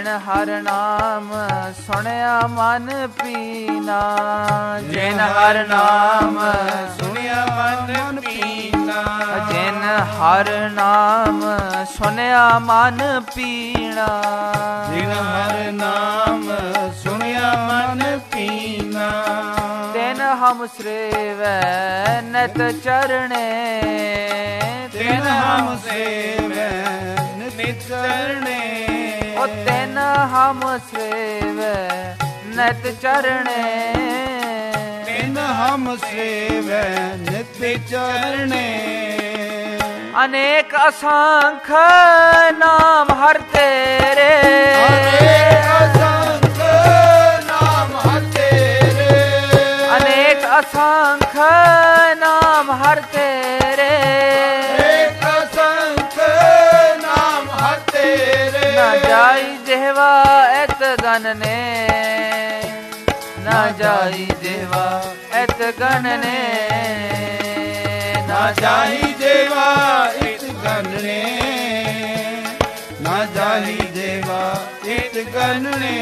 ਜਿਨ ਹਰ ਨਾਮ ਸੁਣਿਆ ਮਨ ਪੀਨਾ, ਜਿਨ ਹਰ ਨਾਮ ਸੁਣਿਆ ਮਨ ਪੀਨਾ, ਜਿਨ ਹਰ ਨਾਮ ਸੁਣਿਆ ਮਨ ਪੀਣਾ, ਜਿਨ ਹਰ ਨਾਮ ਸੁਣਿਆ ਮਨ ਪੀਨਾ, ਤਿਨ ਹਮ ਸੇਵੈ ਨਿਤ ਚਰਣੇ, ਤਿਨ ਹਮ ਸੇਵੈ ਨਿਤ ਚਰਣੇ, ਓ ਤਿਨ ਹਮ ਸੇਵੈ ਨਿਤ ਚਰਣੇ, ਤਿਨ ਹਮ ਸੇਵੈ ਨਿਤ ਚਰਣੇ, ਅਨੇਕ ਅਸੰਖ ਨਾਮ ਹਰ ਤੇਰੇ, ਅਨੇਕ ਅਸੰਖ ਨਾਮ ਹਰ ਤੇਰੇ, ਅਨੇਕ ਅਸੰਖ ਨਾਮ ਹਰ ਤੇਰੇ, ਅਨੇਕ ਅਸੰਖ ਨਾਮ ਹਰ ਤੇਰੇ, ਨਾ ਜਾਈ ਜਿਹਵਾ ਐਤ ਗਨ ਨੇ, ਨਾ ਜਾਈ ਜਿਹਵਾ ਐਤ ਗਨ ਨੇ, ਨਾ ਜਾਹੀ ਦੇਵਾ ਇਤ ਗਨਨੇ, ਨਾ ਜਾਹੀ ਦੇਵਾ ਇਤ ਗਨਨੇ,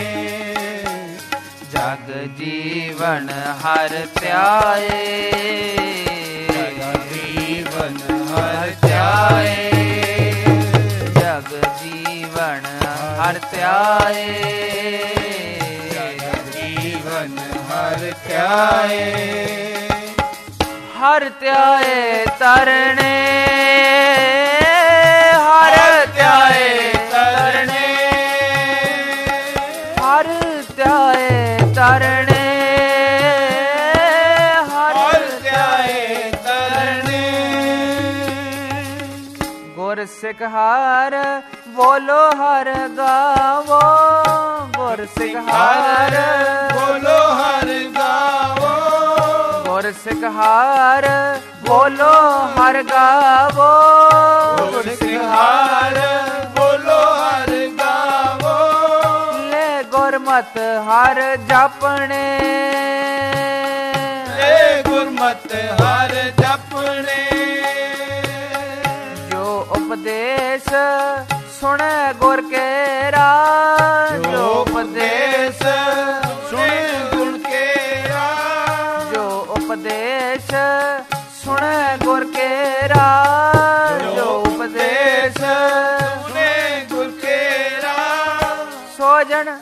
ਜਗ ਜੀਵਨ ਹਰ ਧਿਆਏ, ਜੀਵਨ ਹਰ ਧਿਆਏ, ਜਗ ਜੀਵਨ ਹਰ ਧਿਆਏ, ਜੀਵਨ ਹਰ ਧਿਆਏ, ਹਰ ਧਿਆਏ ਤਰਣੇ, ਹਰ ਧਿਆਏ ਤਰਣੇ, ਹਰ ਧਿਆਏ ਤਰਣੇ, ਹਰ ਧਿਆਏ ਤਰਣੇ, ਗੁਰ ਸਿੱਖ ਹਰ ਬੋਲੋ ਹਰ ਗਾਵੋ, ਗੁਰ ਸਿੱਖ ਹਰ ਬੋਲੋ ਹਰ ਗਾਵੋ, ਗੁਰ ਸਿੱਖ ਹਰ ਬੋਲੋ ਹਰ ਗਾਵੋ, ਗੁਰ ਸਿੱਖ ਹਰ ਬੋਲੋ ਹਰ ਗਾਵੋ, ਲੈ ਗੁਰਮਤਿ ਹਰ ਜਾਪਣੇ, ਏ ਗੁਰਮਤਿ ਹਰ ਜਪਣੇ, ਜੋ ਉਪਦੇਸ਼ ਸੁਣੈ ਗੁਰ ਕੇਰਾ, ਜੋ ਉਪਦੇਸ਼ ਸੁਣੇ ਗੁਣ ਕੇਰਾ, ਜੋ ਉਪਦੇਸ਼ ਸੁਣੈ ਗੁਰ ਕੇਰਾ, ਜੋ ਉਪਦੇਸ਼ ਸੁਣੇ ਗੁਰ ਕੇਰਾ, ਸੋ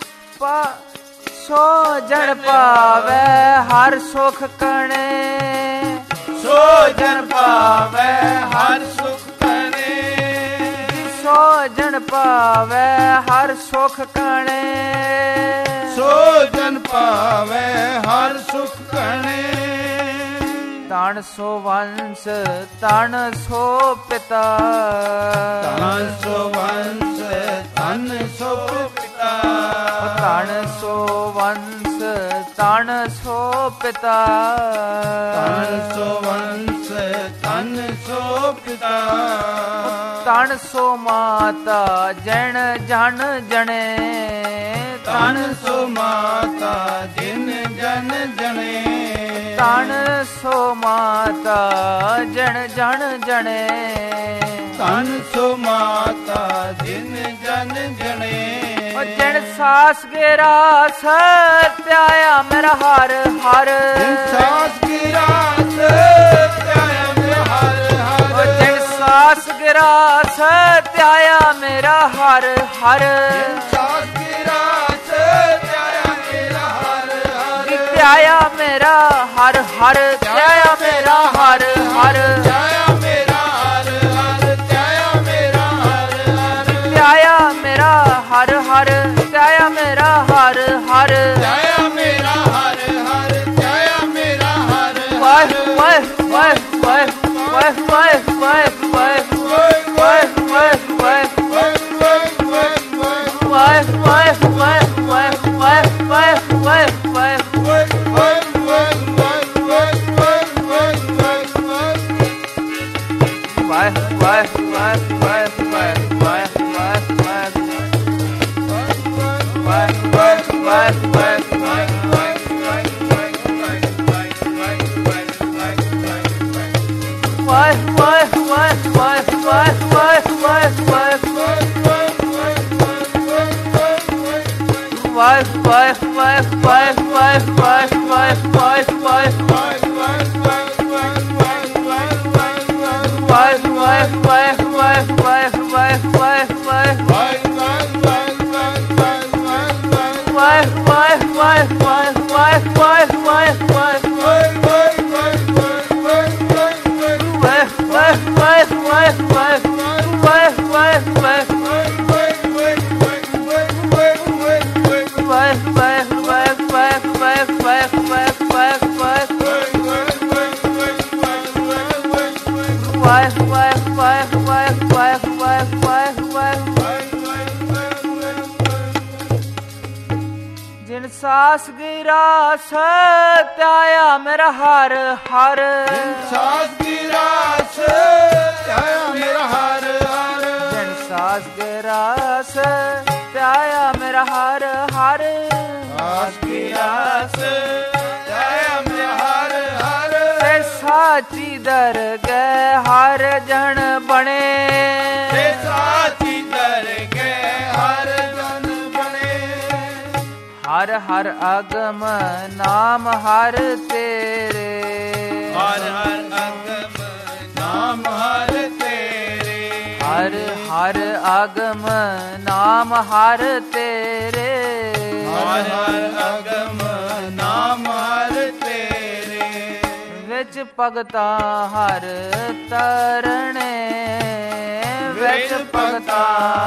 ਜਨ ਪਾਵੈ ਹਰ ਸੁਖ ਕਣੇ, ਸੋ ਜਨ ਪਾਵੈ ਹਰ ਸੁਖ ਕਣੇ, ਸੋ ਜਨ ਪਾਵੈ ਹਰ ਸੁਖ ਕਣੇ, ਸੋ ਜਨ ਪਾਵੈ ਹਰ ਸੁਖ ਕਣੇ, ਤਣ ਸੋ ਵੰਸ ਤਣ ਸੋ ਪਿਤਾ, ਤਨ ਸੋ ਵੰਸ ਤਨ ਸੋ ਪਿਤਾ, ਤਣ ਸੋ ਵੰਸ ਤਣ ਸੋ ਪਿਤਾ, ਤਨ ਸੋ ਵੰਸ ਤਨ ਸੋ ਪਿਤਾ, ਤਣ ਸੋ ਮਾਤਾ ਜਣ ਜਣ ਜਣੇ, ਤਨ ਸੋ ਮਾਤਾ ਜਿਨ ਜਨ ਜਣੇ, ਤਣ ਸੋ ਮਾਤਾ ਜਣ ਜਣ ਜਣੇ, ਤਨ ਸੋ ਮਾਤਾ ਜਿਨ ਜਨ ਜਣੇ, ਓ ਜਣ ਸਾਸ ਗਿਰਾਸ ਧਿਆਇਆ ਮੇਰਾ ਹਰ ਹਰ, ਜਿਨ ਸਾਸ ਕੀ ਰਾਸ ਧਿਆਇਆ ਮੇਰਾ ਹਰ ਹਰ, ਓ ਜਣ ਸਾਸ ਗਿਰਾਸ ਧਿਆਇਆ ਮੇਰਾ ਹਰ ਹਰ, ਜਿਨ ਸਾਸ ਕੀ ਰਾਸ ਧਿਆਇਆ ਮੇਰਾ ਹਰ ਹਰ, ਧਿਆਇਆ ਮੇਰਾ ਹਰ ਹਰ, ਧਿਆਇਆ ਮੇਰਾ ਹਰ ਹਰ, ਧਿਆਇਆ ਮੇਰਾ ਹਰ ਹਰ, ਧਿਆਇਆ ਮੇਰਾ ਹਰ ਹਰ, ਧਿਆਇਆ ਮੇਰਾ ਹਰ ਹਰ, ਧਿਆਇਆ ਮੇਰਾ ਹਰ ਹਰ, ਧਿਆਇਆ ਮੇਰਾ ਹਰ ਹਰ, ਧਿਆਇਆ ਮੇਰਾ ਹਰ ਵਾਹ ਵਾਹ ਵਾਹ ਵਾਹ ਵਾਹ ਵਾਹ ਵਾਹ ਵਾਹ ਵਾਹ ਵਾਹ जिन सास गिरास त्याया मेरा हर हर, सास गिरास त्याया मेरा हर हर, जिन सास गिरास त्याया मेरा हर हर, सास गिरास त्याया मेरा हर हर, ते साची दरगह हर जन बने, ते साची दरगह हर जन बने, हर हर अगम नाम हर तेरे, हर हर अगम नाम हर तेरे, हर हर अगम नाम हर तेरे, हर हर अगम नाम हर तेरे, विच भगता हर तरणे, विच भगता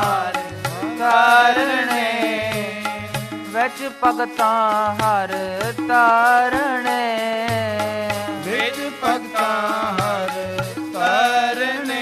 तरणे, विच भगता हर तरणे, विच भगता हर तरणे,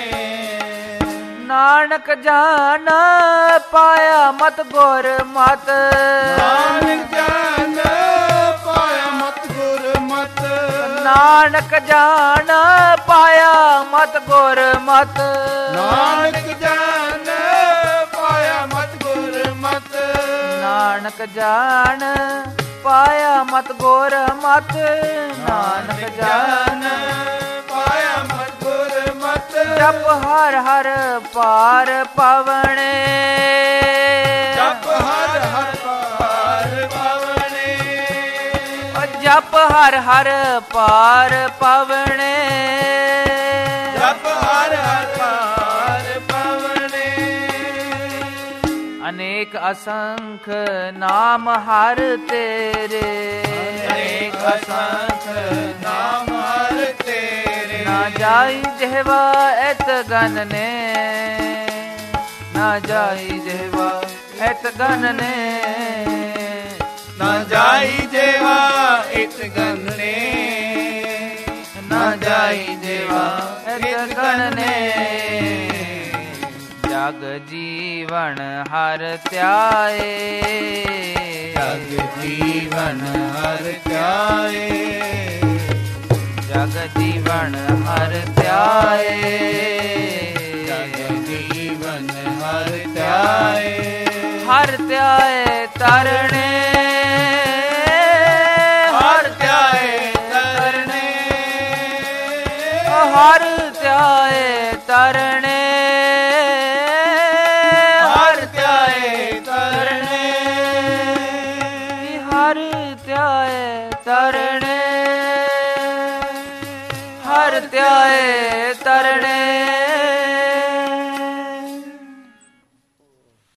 नानक जान पाया मत गुर मत, नानक जान पाया मत गुर मत, नानक जान पाया मत गुर मत, नानक जान पाया मत गुर मत, नानक जान पाया मत गुर मत, नानक जान पाया मत गुर मत, जप हर हर पार पवणे, जप हर हर पार पवणे, जप हर हर पार पवणे, जप हर हर पार पवणे, अनेक असंख नाम हर तेरे, अनेक असंख नाम हर तेरे, ना जाई जेवा एत गन ने, ना जाई जेवा एत गन ने, ना जाई जेवा इत गन ने, ना जाई जेवा एत गन ने, जग जीवन हर त्याए, जग जीवन हर त्याए, जग जीवन हर त्याए, जग जीवन हर त्याए, हर त्याए तरणे, हर त्याए तरणे, हर त्याए तरणे,